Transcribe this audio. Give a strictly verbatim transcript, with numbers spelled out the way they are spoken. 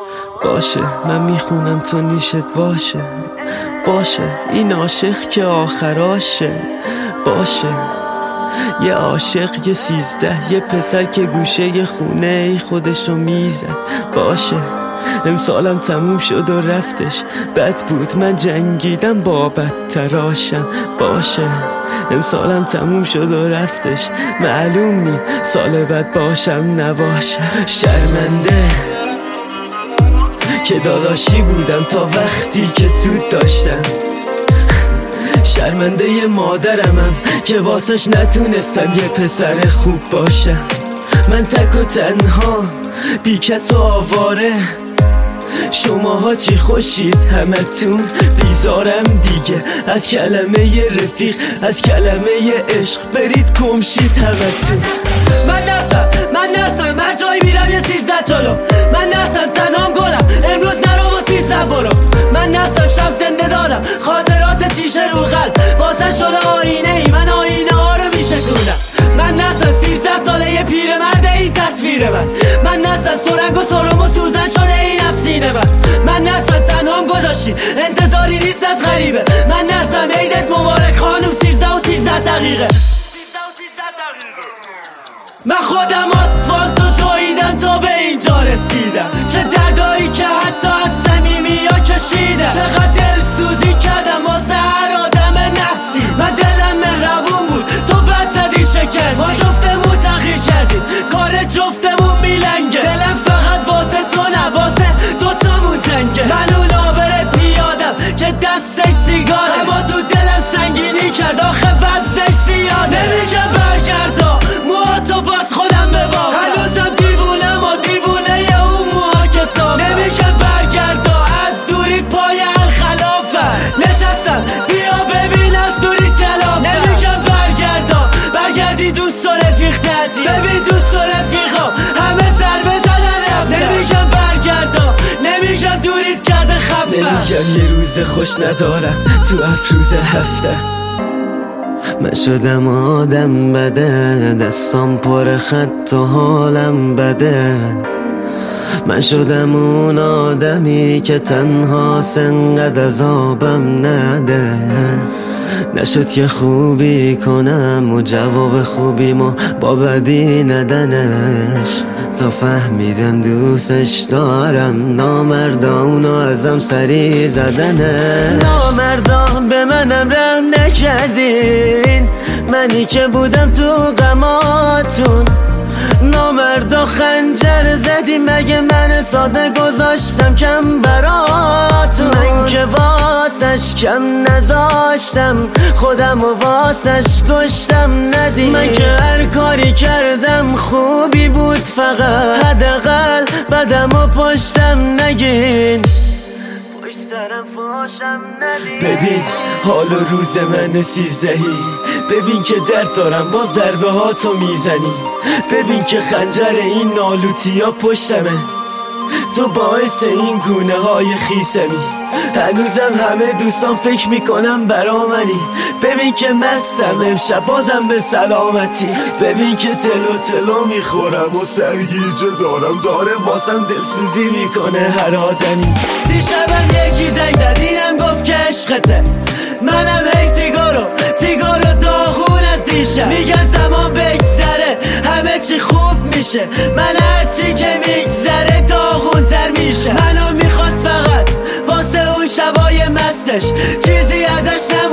باشه من میخونم تو نیشت باشه، باشه این عاشق که آخراشه، باشه یه عاشق یه سیزده، یه پسر که گوشه خونه خودشو میزد. باشه امسالم تموم شد و رفتش، بد بود من جنگیدم با بدتراشم. باشه امسالم تموم شد و رفتش، معلوم نی سال بعد باشم نباشم. شرمنده که داداشی بودم تا وقتی که سود داشتم، شرمنده ی مادرمم که واسش نتونستم یه پسر خوب باشم. من تک و تنها بی کس و آواره، شماها چی خوشید همتون، بیزارم دیگه از کلمه ی رفیق، از کلمه ی عشق، برید گمشید همتون. من نرسم من نرسم هر جایی میرم یه سیزده جلو، من نرسم تنهام گلم امروز نرو و سیزده برو، من نرسم شب زنده دارم خاطرات تیشه رو قلب، واسه شده آینه ای من آینه ها رو میشکونم. من نرسم سیزده ساله یه پیر مرده این تصویر من، من نرسم سرنگ و سرم و سوزن شده این افسینه من، من نرسم تنهام گذاشتی انتظاری نیست از غریبه، من نرسم عیدت مبارک خانم سیزده و سیزده دقیقه. من خودم آسفالت و جاییدم تا به اینجا رسیدم، چه دردایی که حتی از صمیمی ها کشیدم، چقدر دلسوزی کردم واسه هر آدم نفسی، من دلم مهربون بود تو بد زدی شکست، ما جفتمون تغییر کردیم کار جفتمون میلنگه، دلم فقط واسه تو نه واسه دوتامون تنگه. من اون آبر پیادم که دستش سیگاره، اما تو دلم سنگینی کرد آخه وزنش زیاده. نمیگه برگردا موها تو باز خودم ببافم، هنوزم دیوونم و دیوونه ی اون موها که صافم. نمیگه برگردا از دوریت پای هر خلافم، نشستم بیا ببین از دوریت کلافم. نمیگه برگردا برگردی دوست و رفیق تدی، ببین دوست و رفیقا همه ضربه زدن رفتن. نمیگم برگردا نمیگم دوریت کرده خفم، نمیگم یه روز خوش ندارم تو افروز هفته. من شدم آدم بده، دستام پر خط و حالم بده، من شدم اون آدمی که تنها انقدر عذابم نده. نشد که خوبی کنم و جواب خوبیمو با بدی ندنش، تا فهمیدم دوستش دارم، نامردا اونو ازم سری زدنه. نامردا به منم رحم نکردین، منی که بودم تو غماتون، نامردا خنجر زدی مگه من ساده گذاشتم کم براتون، من که واسش کم نذاشتم خودم و واسش کشتم ندی، من که هر کاری کردم خوبی بود فقط حداقل بدم و پشتم نگین، ببین حال و روز من سیزدهی، ببین که درد دارم با ضربه ها تو میزنی، ببین که خنجر این نالوتی ها پشتمه، تو باعث این گونه های خیسمی، هنوزم همه دوستان فکر میکنم برا منی، ببین که مستم امشب بازم به سلامتی، ببین که تلو تلو میخورم و سرگیجه دارم، داره واسم دلسوزی میکنه هر آدمی. دیشبم یکی زنگ زد اینم گفت که عشقته، منم هی سیگارو سیگارو داغون از دیشب، میگن زمان بگذره همه چی خوب میشه، من هرچی که میگذره داغون تر میشه، منو میخواست فقط واسه اون شبای مستش چیزی ازش نمون